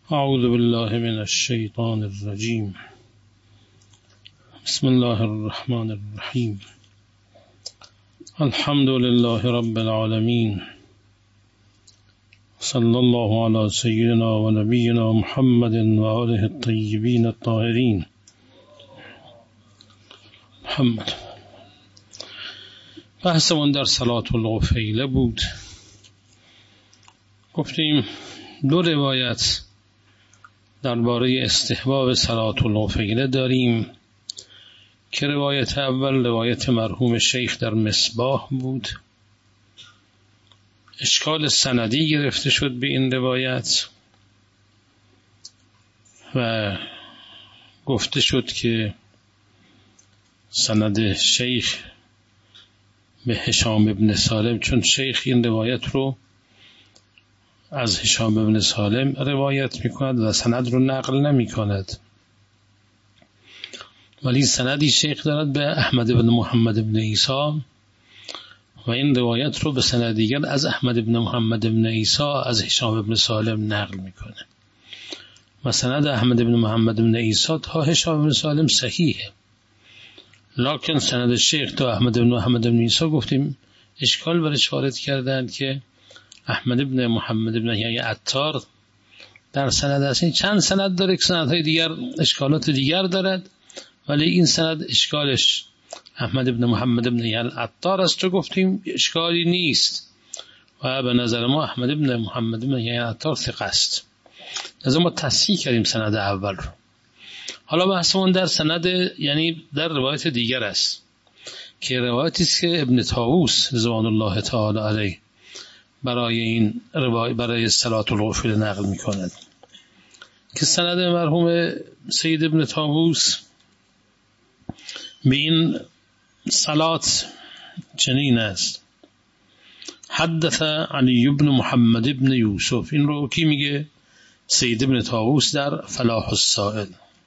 اعوذ بالله من الشیطان الرجیم. بسم الله الرحمن الرحیم. الحمد لله رب العالمین. صلی الله علی سیدنا و نبینا محمد و آله الطیبین الطاهرین. محمد. بحثمون در صلاة الغفیله بود. گفتیم دو روایت درباره استحباب صلاة الغفیله داریم که روایت اول روایت مرحوم شیخ در مصباح بود. اشکال سندی گرفته شد به این روایت و گفته شد که سند شیخ به هشام ابن سالم، چون شیخ این روایت رو از هشام ابن سالم روایت میکند و سند رو نقل نمیکند، ولی سندی شیخ دارد به احمد بن محمد بن عیسی و این روایت رو به سند دیگر از احمد بن محمد بن عیسی از هشام ابن سالم نقل میکنه و سند احمد بن محمد بن عیسی تا هشام ابن سالم صحیحه، لکن سند شیخ تا احمد بن محمد بن عیسی گفتیم اشکال برش وارد کردند که احمد بن محمد بن یحیی عطار در سند هست. این چند سند داره که سندهای دیگر اشکالات دیگر دارد، ولی این سند اشکالش احمد بن محمد بن یحیی عطار است و گفتیم اشکالی نیست و به نظر ما احمد بن محمد بن یحیی عطار ثقه است. از ما تصحیح کردیم سند اول رو. حالا بحثمون در سند، یعنی در روایت دیگر است که روایتی است که ابن طاووس رضوان الله تعالی علیه برای این روایت برای صلاة الغفیله نقل می کند که سند مرحوم سید ابن طاووس به این صلات چنین است: حدث علی بن محمد بن یوسف. این رو کی میگه؟ سید ابن طاووس در فلاح السائل.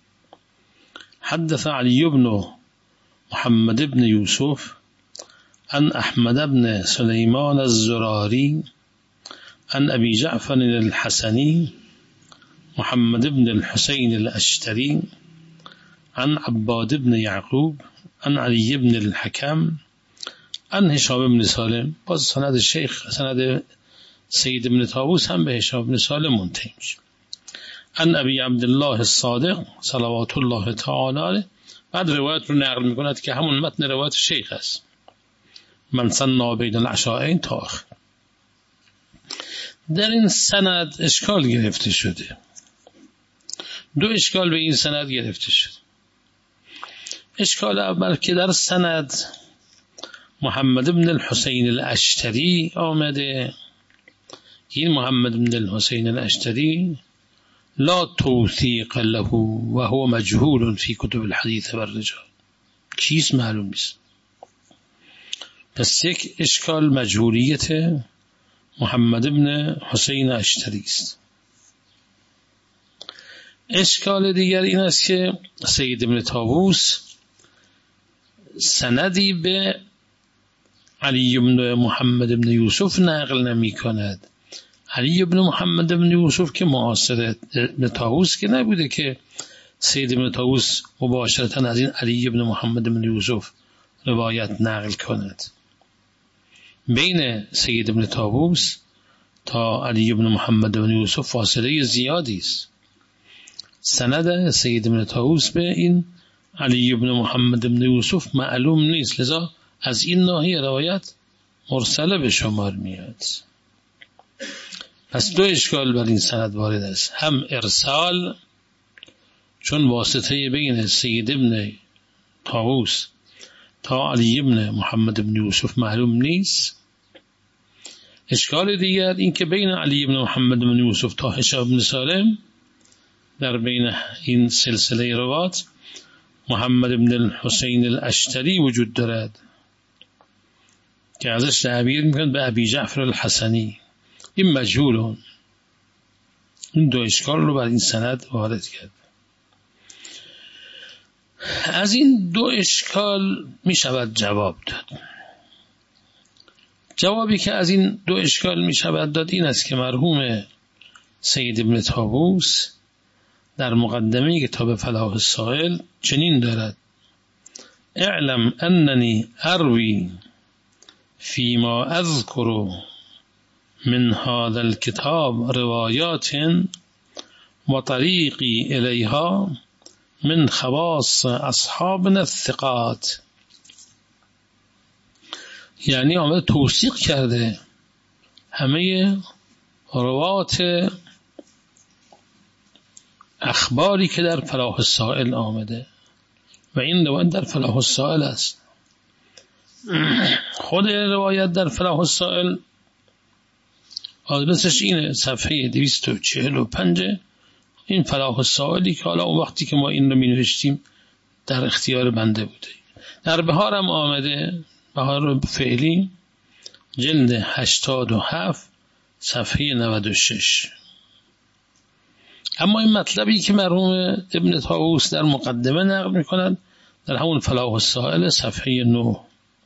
حدث علی بن محمد بن یوسف عن احمد بن سلیمان الزراری عن ابی جعفر الحسنی محمد بن الحسین الاشتری عن عباد بن یعقوب عن علی بن الحکم عن هشام بن سالم. باز سند شیخ، سند سید ابن طاووس هم به هشام بن سالم منتهی میشه. عن ابی عبدالله الصادق صلوات الله تعالی علیه. بعد روایت رو نقل میکند که همون متن روایت شیخ است: من سنا بین العشاءین تا آخر. در این سند اشکال گرفته شده. دو اشکال به این سند گرفته شده. اشکال اول که در سند محمد بن الحسین الاشتری آمده. این محمد بن الحسین الاشتری لا توثیق له و هو مجهول فی کتب الحدیث والرجال. کیست معلوم نیست. پس یک اشکال مجهولیت محمد بن حسین اشتری است. اشکال دیگر این است که سید ابن طاووس سندی به علی بن محمد بن یوسف نقل نمی کند. علی بن محمد بن یوسف که معاصر ابن طاووس که نبوده که سید ابن طاووس مباشرتا از این علی بن محمد بن یوسف روایت نقل کند. بین سید ابن طاووس تا علی بن محمد بن یوسف فاصله زیادی است. سند سید ابن طاووس به این علی بن محمد بن یوسف معلوم نیست، لذا از این ناحیه روایت مرسله به شمار میاد. پس دو اشکال بر این سند وارد است: هم ارسال، چون واسطه بین سید ابن طاووس تا علی ابن محمد بن یوسف معلوم نیست. اشکال دیگر این که بین علی ابن محمد بن یوسف تا هشام بن سالم، در بین این سلسله روات محمد بن الحسین الاشتری وجود دارد که ازش تعبیر میکنند به ابی جعفر الحسنی. این مجهول. این دو اشکال رو بر این سند وارد کرد. از این دو اشکال می شود جواب داد. جوابی که از این دو اشکال می شود داد این است که مرحوم سید ابن طاووس در مقدمه کتاب فلاح السائل چنین دارد: اعلم اننی اروی فیما اذکر من هذا الكتاب روایات و طریقی الیها من خواص اصحابنا الثقات. یعنی آمده توثیق کرده همه روایات اخباری که در فلاح السائل آمده و این روایت در فلاح السائل است. خود روایت در فلاح السائل آدرسش اینه، صفحه 245. این فلاح السائلی که حالا اون وقتی که ما این رو می نوشتیم در اختیار بنده بوده. در بهار هم آمده، بهار فعلی، جلد 87 صفحه 96. اما این مطلبی که مرحوم ابن طاووس در مقدمه نقل می‌کند در همون فلاح السائل صفحه 9.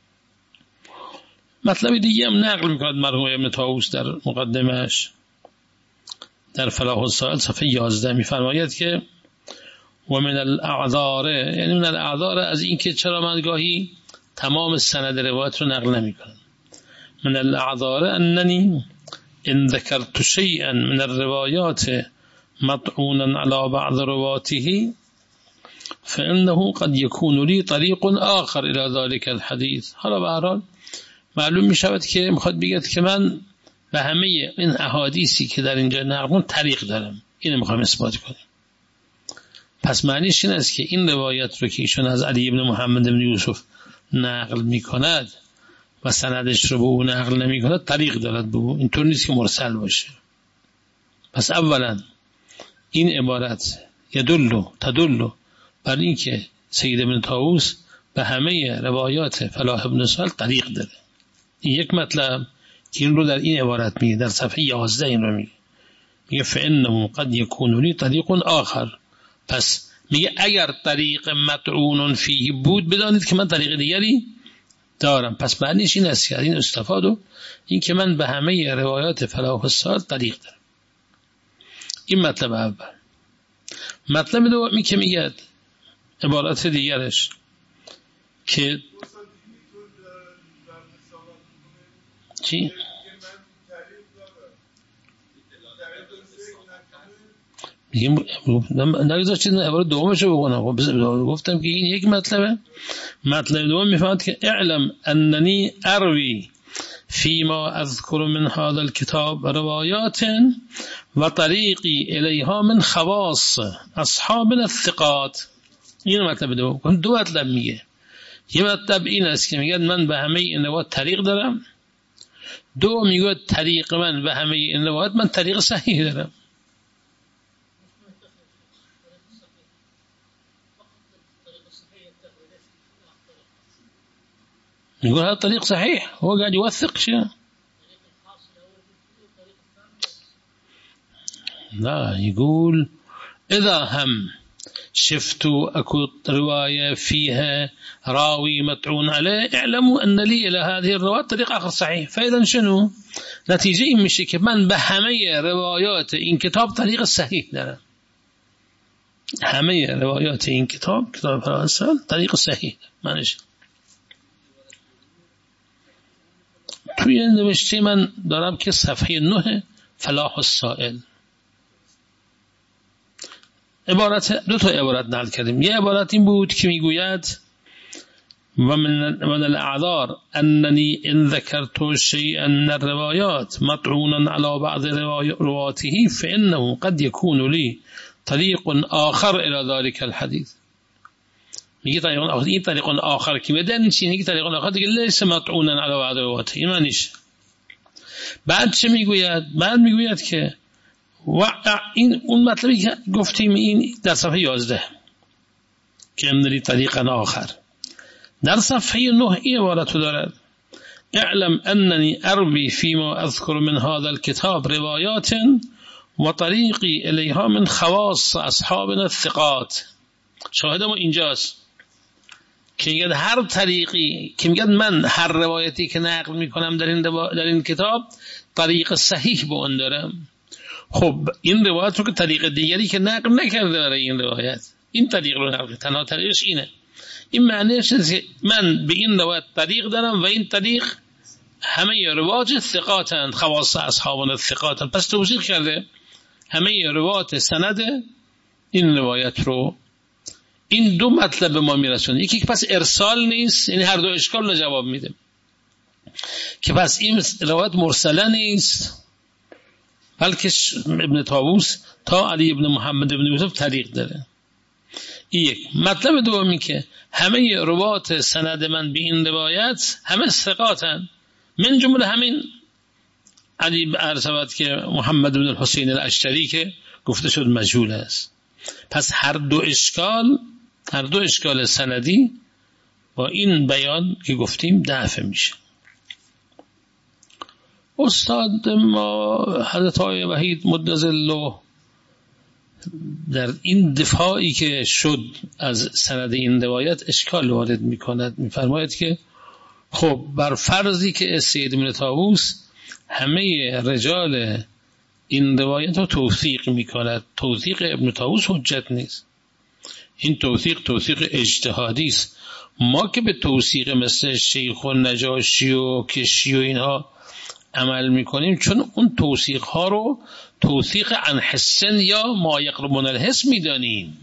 مطلب دیگه هم نقل می‌کند مرحوم ابن طاووس در مقدمهش در فلاح السائل صفحه 11 می‌فرماید که و من الاعذار، یعنی من الاعذار از این که چرا من گاهی تمام سند روایت رو نقل نمی‌کنم. من الاعذار اننی ان ذکرت شیئا من الروایات مطعونا على بعض رواته فإنه قد يكون لي طریق آخر الى ذلك الحديث. حالا به هر حال معلوم می شود که میخواد بگید که من به همه این احادیثی که در اینجا نقل کردم طریق دارم. اینو میخوام اثبات کنم. پس معنیش این است که این روایت رو که ایشون از علی ابن محمد ابن یوسف نقل میکند و سندش رو به او نقل نمیکند طریق دارد به او. اینطور نیست که مرسل باشه. پس اولا این عبارت تدل بر این که سید ابن طاووس به همه روایات فلاح ابن سائل طریق داره. این یک مطلب که این رو در این عبارت میگه، در صفحه 11 این رو میگه فإنه قد يكون لي طریق آخر. پس میگه اگر طریق مطعون فیه بود بدانید که من طریق دیگری دارم. پس معنیش این است که این استفاده این که من به همه روایات فلاح السائل طریق دارم. این مطلب اول. مطلب دومی که میگه عبارت دیگرش که چی؟ نگذاشتید عبارت دومشو بکنم. گفتم که این یک مطلبه. مطلب دوم میفهمد که اعلم اننی اروی فيما اذكر من هذا الكتاب روایات و طریقی الیها من خواص اصحابنا الثقات. این مطلب دوم. دو مطلب میگه. یه مطلب این است که میگه من به همه این روایات طریق دارم. دو میگه طریق من به همه این روایات من طریق صحیح دارم. يقول هذا الطريق صحيح، هو قاعد يوثق شيء. لا، يقول إذا هم شفتوا أكو رواية فيها راوي مطعون عليه اعلموا أن لي إلى هذه الرواية طريق آخر صحيح. فإذا شنو نتيجة مشي که من به همه روایات این کتاب طریق صحیح دارم. همه روایات این کتاب فلاح السائل طریق صحیح معنیش. توی نوشته من دارم که صفحه 9 فلاح السائل دو تا عبارت نقل کردیم. یه عبارت این بود که میگوید و من الاعذار اننی ان ذکرت شیئا من الروایات مطعونا على بعض رواته فانه قد يكون لي طریق آخر الى ذلك الحديث. میگه طریق آخر، این طریق آخر که بدن چی؟ میگه طریق آخر دیگه لیس مطعونا علی بعض رواته. این معنیش. بعد چه میگوید؟ بعد میگوید که این اون مطلبی که گفتیم این در صفحه 11 که امدلی طریق آخر. در صفحه 9 این عبارت دارد اعلم اننی اربی فيما اذكر من هذا الكتاب روایات و طریقی الیها من خواص اصحابنا الثقات. شاهد ما اینجاست که میگه هر طریقی که میگه من هر روایتی که نقل میکنم در این کتاب طریق صحیح به اون دارم خب این روایت رو که طریق دیگری که نقل نکرده برای این روایت، این طریق رو نقل، تنها طریقش اینه. این معنیش است که من به این روایت طریق دارم و این طریق همه روایات ثقاتند، خواص اصحابان ثقاتند. پس توضیح کرده همه روایات سند این روایت رو. این دو مطلب به ما میرسونه، یکی که پس ارسال نیست، یعنی هر دو اشکال رو جواب میده، که پس این روایت مرسله نیست بلکه ابن طاووس تا علی ابن محمد ابن یوسف طریق داره. این یک. مطلب دومی که همه روایات سند من به این روایت همه ثقاتن، من جمله همین علی ارسبت که محمد بن الحسین الاشتری که گفته شد مجهول است. پس هر دو اشکال سندی با این بیان که گفتیم دفع میشه. استاد ما حضرت آقای وحید مدظله در این دفاعی که شد از سند این روایت اشکال وارد میکند، میفرماید که خب بر فرضی که سید بن طاووس همه رجال این روایت رو توثیق میکند، توثیق ابن طاووس حجت نیست. این توثیق اجتهادی است. ما که به توثیق مثل شیخ و نجاشی و کشی و اینها عمل میکنیم، چون اون توثیق ها رو توثیق عن حسن یا ما یقربون الحس میدانیم.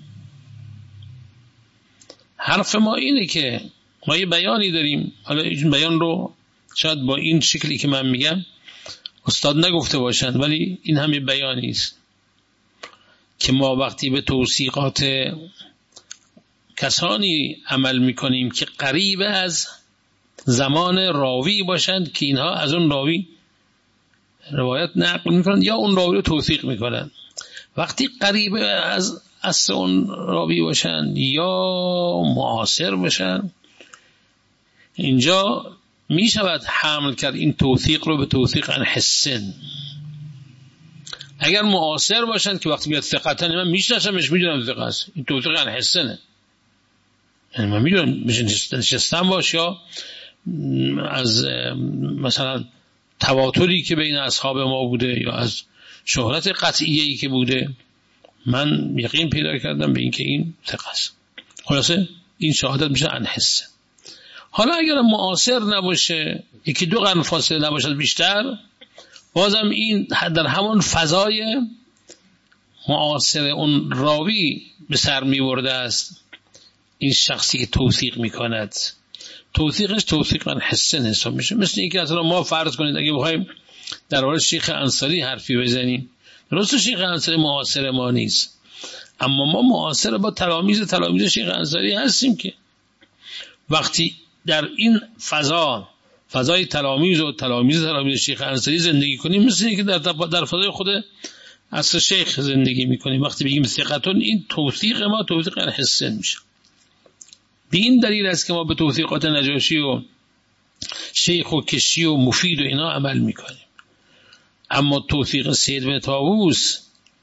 حرف ما اینه که ما یه بیانی داریم، حالا این بیان رو شاید با این شکلی که من میگم استاد نگفته باشند، ولی این همه بیانی است که ما وقتی به توثیقات کسانی عمل میکنیم که قریب از زمان راوی باشند که اینها از اون راوی روایت نقل میکنند یا اون راوی رو توثیق میکنند، وقتی قریب از اصل اون راوی باشند یا معاصر باشند، اینجا میشود حمل کرد این توثیق رو به توثیق عن حسن. اگر معاصر باشند که وقتی میاد ثقتن، من میشناسمش میدونم ثقه است، این توثیق عن حسنه، یعنی من میدونم نشستم باش، یا از مثلا تواتری که بین اصحاب ما بوده یا از شهرت قطعیه‌ای که بوده، من یقین پیدا کردم به این که این ثقه است. خلاصه این شهادت میشه عن حسن. حالا اگر معاصر نباشه، یکی دو قرن فاصله نباشد بیشتر، بازم این در همون فضای معاصر اون راوی به سر می‌برده است. این شخصی که توثیق میکند، توثیقش توثیق عن حسن حساب میشه. مثل اینکه اصلا ما فرض کنید اگه بخوایم در مورد شیخ انصاری حرفی بزنیم، درسته شیخ انصاری معاصر ما نیست، اما ما معاصر با تلامید شیخ انصاری هستیم که وقتی در این فضای تلامید شیخ انصاری زندگی کنیم، مثل اینکه در فضای خود اصل شیخ زندگی میکنیم. وقتی بگیم ثقتون، این توثیق ما توثیق عن حسن میشه. به این دلیل است که ما به توثیقات نجاشی و شیخ و کشی و مفید و اینا عمل میکنیم. اما توثیق سید بن طاووس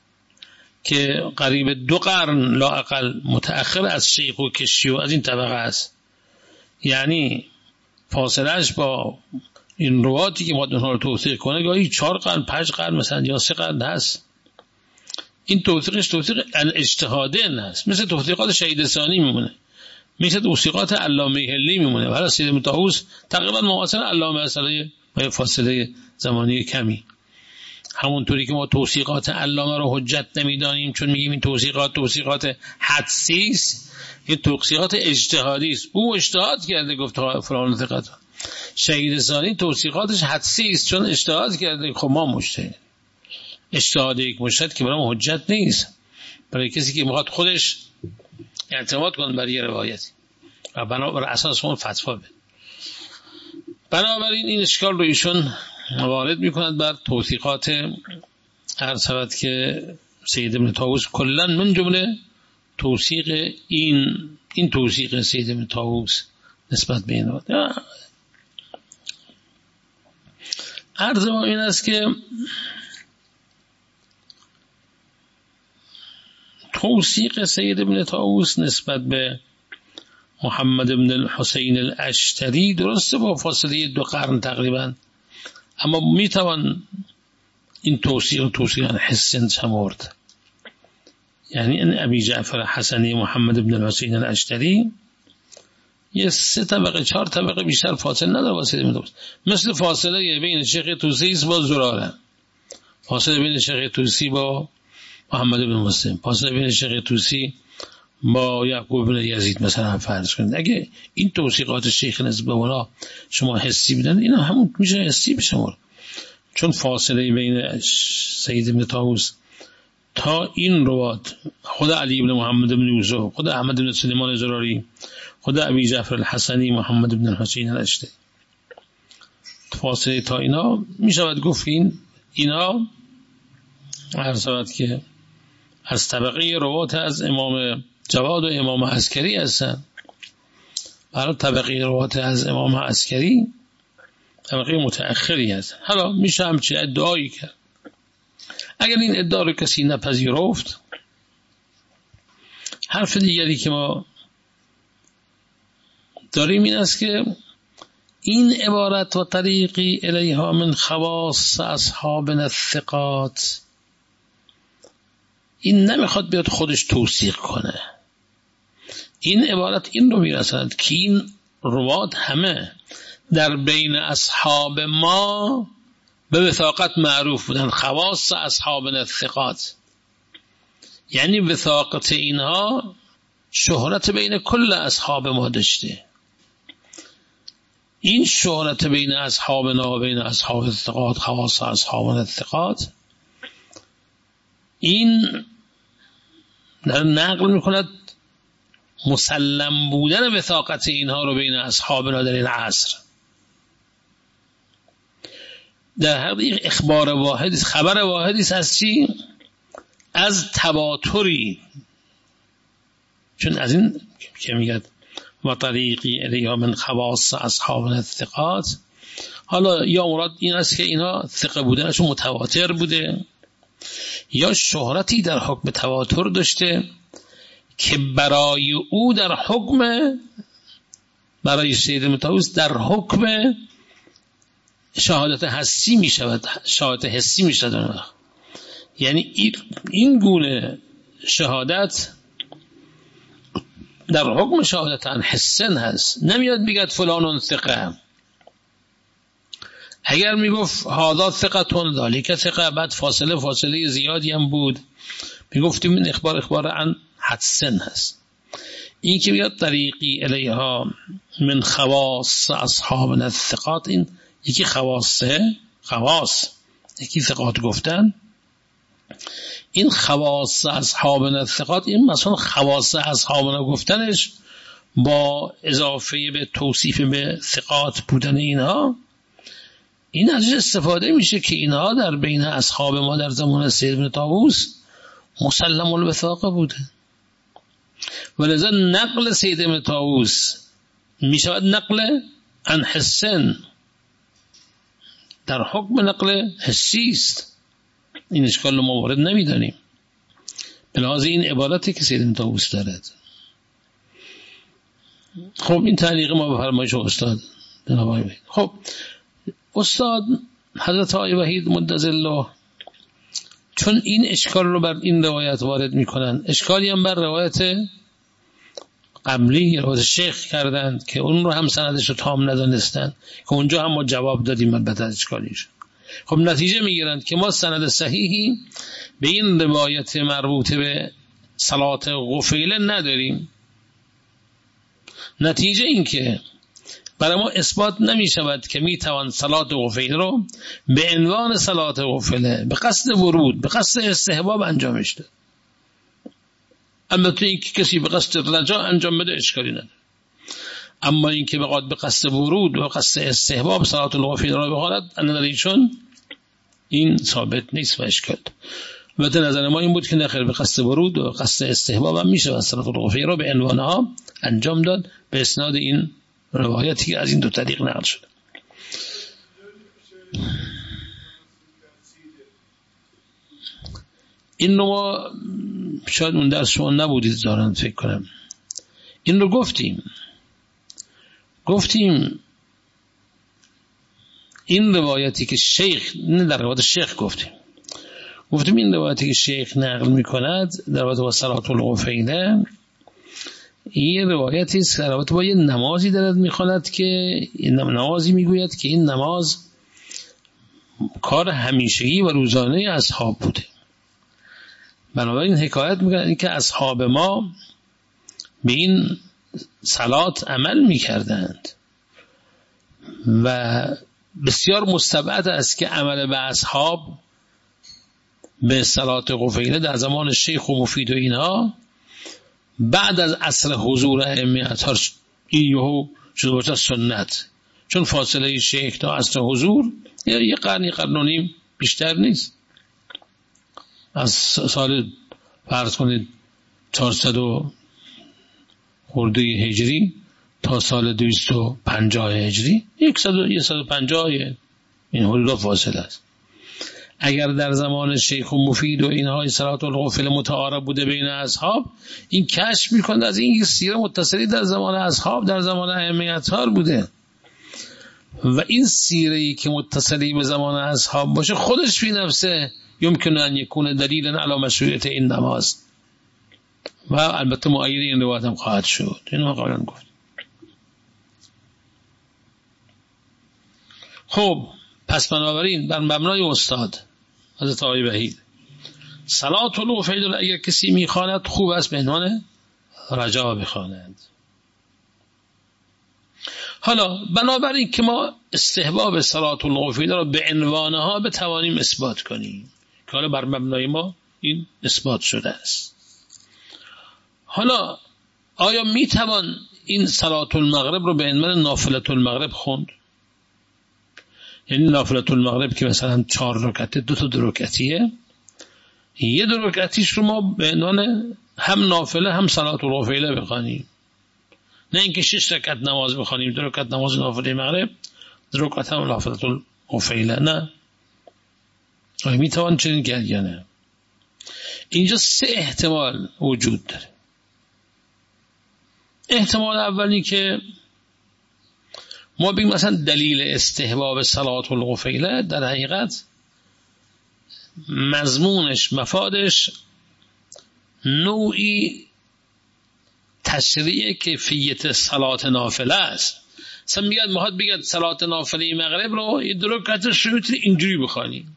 که قریب 2 قرن لااقل متأخر از شیخ و کشی و از این طبقه است، یعنی فاصلهش با این رواتی که باید اونها رو توثیق کنه گاهی 4 قرن 5 قرن مثلا یا 3 قرن هست. این توثیقش توثیق الاجتهاده هست، مثل توثیقات شهید ثانی میمونه، مثل توثیقات علامه هلی میمونه. حالا سید بن طاووس تقریبا معاصر علامه اصلی با فاصله زمانی کمی. همونطوری که ما توثیقات علامه رو حجت نمیدانیم چون میگیم این توثیقات حدسی است، این توثیقات اجتهادی است. او اجتهاد کرده گفت فلان ثقت. شهید ثانی توثیقاتش حدسی است چون اجتهاد کرده. خب ما مجتهد، اجتهاد یک مجتهد که برای حجت نیست، برای کسی که میخواد خودش اعتماد کنه بر یه روایتی و بنابر اساس اون فتوا بده. بنابراین این اشکال رو ایشون وارد میکند بر توثیقات ارسبت که سید ابن طاووس کلا من جمله توثیق این توثیق سید ابن طاووس نسبت به این روایت. عرض ما این است که توثیق سید ابن طاووس نسبت به محمد بن الحسین الاشتری درسته با فاصله 2 قرن تقریبا، اما میتوان این توصیق حسن شمرد. یعنی این ابی جعفر حسنی محمد بن الحسین الاشتری یه 3 طبقه 4 طبقه بیشتر فاصله نداره با سید ابن طاووس. مثل فاصله بین شیخ طوسی با زراره، فاصله بین شیخ طوسی با محمد بن مسلم، فاصله بین شیخ طوسی با یعقوب بن یزید مثلا فرض کنید. اگه این توصیقات شیخ نسبت به اونا شما حسی بدن، اینا همون میشه حسی به شما، چون فاصله بین سید ابن طاووس تا این روات، خود علی بن محمد بن یوسف، خود احمد بن سلیمان زراری، خود ابی جعفر الحسنی محمد بن الحسین الاشتری، فاصله تا اینا میشود گفت اینا عرض شود که از طبقه روات از امام جواد و امام عسکری هستن. برای طبقه روات از امام عسکری طبقه متأخری هست. حالا میشه همچه ادعایی کرد. اگر این ادعا رو کسی نپذیرفت، حرف دیگری که ما داریم این است که این عبارت و طریقی الیها من خواص اصحابنا الثقات، این نمیخواد بیاد خودش توثیق کنه. این عبارت این رو میرسند که این روات همه در بین اصحاب ما به وثاقت معروف بودن، خواص اصحابنا الثقات، یعنی وثاقت اینها شهرت بین کل اصحاب ما داشته. این شهرت بین اصحابنا و بین اصحاب الثقات، خواص اصحابنا الثقات، این در نقل میکند مسلم بودن وثاقت اینها رو بین اصحابنا در این عصر. در حقیقت اخبار واحدی، خبر واحدی از چی؟ از تواتری. چون از این که میگه و طریقی الیها من خواص اصحابنا الثقات، حالا یا مراد این است که اینا ثقه بودنشون متواتر بوده، یا شهرتی در حکم تواتر داشته که برای او در حکم، برای سید ابن طاووس در حکم شهادت حسی می شود، شهادت حسی می شود. یعنی این گونه شهادت در حکم شهادت عن حسن هست. نمیاد بگید فلان ثقه. اگر میگفت هذا ثقتون ذالک ثقه، بعد فاصله زیادی هم بود، میگفتیم این اخبار عن حسن هست. این که بیاد طریقی الیها من خواص اصحابنا الثقات، این یکی خواص، یکی ثقات گفتن. این خواص اصحابنا الثقات، این مثلا خواص اصحابنا گفتنش با اضافه به توصیف به ثقات بودن اینها، این ازش استفاده میشه که اینها در بین اصحاب ما در زمان سید ابن طاووس مسلم الوثاقه بوده. ولذا نقل سید ابن طاووس میشود نقل عن حسن، در حکم نقل حسی است. این اشکال رو ما وارد نمیدانیم به لحاظ این عبارتی که سید ابن طاووس دارد. خب این تعلیق ما به فرمایش استاد جناب آقای وحید. خب استاد حضرت آقای وحید مدظله چون این اشکال رو بر این روایت وارد میکنن، اشکالی هم بر روایت قبلی روایت شیخ کردند که اون رو هم سندش رو تام ندانستند، که اونجا هم ما جواب دادیم البته از اشکالیش. خب نتیجه میگیرند که ما سند صحیحی به این روایت مربوط به صلات غفیله نداریم. نتیجه این که برای ما اثبات نمی شود که می توان صلات غفیله رو به عنوان صلات غفیله به قصد ورود، به قصد استحباب انجامش ده. البته این که کسی به قصد رجا انجام بده اشکالی نداره، اما این که بخواد به قصد ورود و قصد استحباب صلات الغفیله رو بخواند اندازه‌شون این ثابت نیست و اشکال. البته نظر ما این بود که نخیر به قصد ورود و قصد استحباب هم میشه و صلات الغفیله رو به عنوانها انجام داد به اسناد این روایتی که از این دو طریق نقل شده. این رو ما شاید اون درس شما نبودید دارن فکر کنم، این رو گفتیم این روایتی که شیخ، نه در روایت شیخ گفتیم گفتیم این روایتی که شیخ نقل میکند در رابطه با صلاة الغفیله، این روایتی است در رابطه با یه نمازی دارد میخواند که نمازی میگوید که این نماز کار همیشگی و روزانه اصحاب بوده. بنابراین حکایت میکنند که اصحاب ما به این صلات عمل میکردند و بسیار مستبعد است که عمل به اصحاب به صلات غفیله در زمان شیخ و مفید و اینها بعد از عصر حضور ائمه اطهار این شده باشه سنت، چون فاصله شیخ تا عصر حضور یه قرن و نیم بیشتر نیست. از سال فرض کنید 400 خورده هجری تا سال 250 هجری 150 این حدود فاصله است. اگر در زمان شیخ و مفید و اینهای صلات الغفل متعارف بوده بین اصحاب، این کشف میکنه از این سیره متصلی در زمان اصحاب در زمان ائمه اطهار بوده و این سیره‌ای که متصلی به زمان اصحاب باشه خودش فی نفسه یمکن ان یکون دلیلا علی مشروعیت این نماز و البته مؤید این روایت هم خواهد شد. اینو قبلا گفت. خب پس بنابراین بر مبنای استاد حضرت آقای وحید صلاة الغفیله اگر کسی میخواند خوب است به عنوان رجا بخواند. حالا بنابراین که ما استحباب صلاة الغفیله را به عنوانها بتوانیم اثبات کنیم که حالا بر مبنای ما این اثبات شده است. حالا آیا میتوان این صلاة المغرب رو به عنوان نافلة المغرب خوند؟ یعنی نافلة المغرب که مثلا 4 رکعته 2 رکعتیه، یه 2 رکعتیش رو ما به عنوان هم نافله هم صلاة الغفیله بخوانیم، نه اینکه 6 رکعت نماز بخوانیم 2 رکعت نماز نافله مغرب 2 رکعت هم نافلة الغفیله. نه، آیا میتوان چنین کرد یا نه؟ اینجا 3 احتمال وجود داره. احتمال اولی که ما بگیم مثلا دلیل استحباب صلاة الغفیله در حقیقت مضمونش مفادش نوعی تشریع کیفیت صلاة نافله است. مثلا میگد بگد صلاة نافله مغرب رو یه 2 رکعتش رو اینجوری بخوانیم،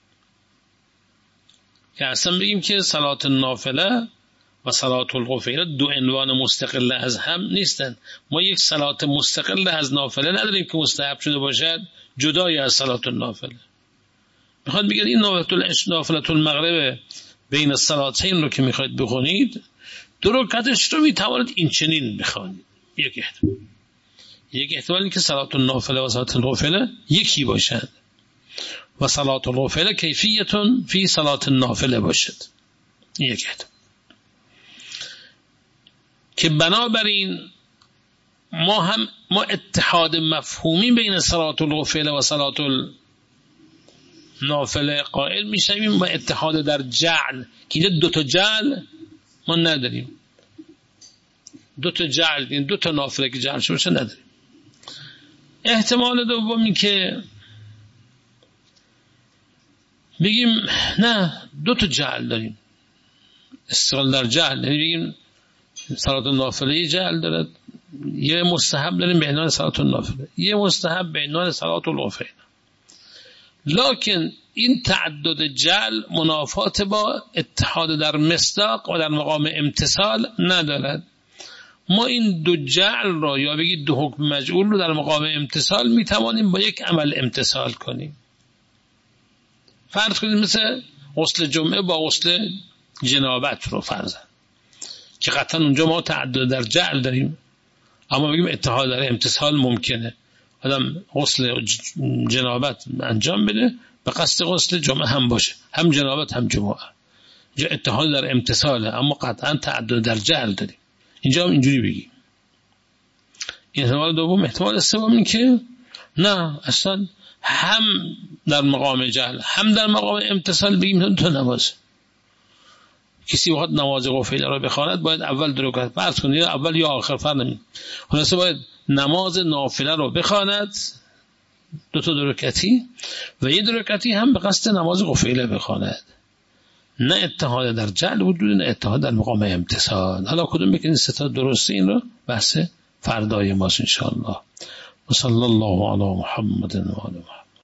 که اصلا بگیم که صلاة نافله و صلاة الغفیله 2 عنوان مستقل از هم نیستن. ما یک صلاة مستقل از نافله نداریم که مستحب شده باشد جدای از صلاة النافله. میخواد بگید این نافله المغرب بین الصلاتین رو که میخواید بخونید 2 رکعتش رو میتوانید این چنین بخوانید. یک احتمالی که صلاة النافله و صلاة الغفیله یکی باشد و صلاة الغفیله کیفیتون فی صلاة النافله باشد. یک احتمال که بنابراین ما اتحاد مفهومی بین صلاة الغفیله و صلاة النافله قائل میشویم و اتحاد در جعل که 2 تا جعل ما نداریم. 2 تا جعل یعنی 2 تا نافله که جعل شده نداریم. احتمال دومی که بگیم نه 2 تا جعل داریم، استقلال در جعل، یعنی بگیم صلاة النافله جعل دارد، یه مستحب داریم به عنوان صلاة النافله، یه مستحب به عنوان صلاة الغفیله. لکن این تعدد جعل منافات با اتحاد در مصداق و در مقام امتثال ندارد. ما این 2 جعل را یا بگید 2 حکم مجعول رو در مقام امتثال میتوانیم با یک عمل امتثال کنیم. فرض کنید مثل غسل جمعه با غسل جنابت رو فرضاً که قطعا اونجا ما تعدد در جعل داریم، اما بگیم اتحاد در امتثال ممکنه. آدم غسل جنابت انجام بده به قصد غسل جمعه هم باشه، هم جنابت هم جمعه، اینجا اتحاد در امتثاله، اما قطعا تعدد در جعل داریم. اینجا هم اینجوری بگیم. این احتمال دوم. احتمال سوم این که نه اصلا هم در مقام جعل هم در مقام امتثال بگیم تو نماز. کسی وقت نماز غفیله را بخواند باید اول 2 رکعت فرض کنید، اول یا آخر فرض نمید، خلاصه باید نماز نافله را بخواند 2 تا 2 رکعتی و یه 2 رکعتی هم به قصد نماز غفیله بخواند. نه اتحاد در جعل وجود، نه اتحاد در مقام امتصال. حالا کدوم بکنید ستا درسته، این رو بحث فردای ماست انشاءالله. و صلی الله علی محمد و آل محمد.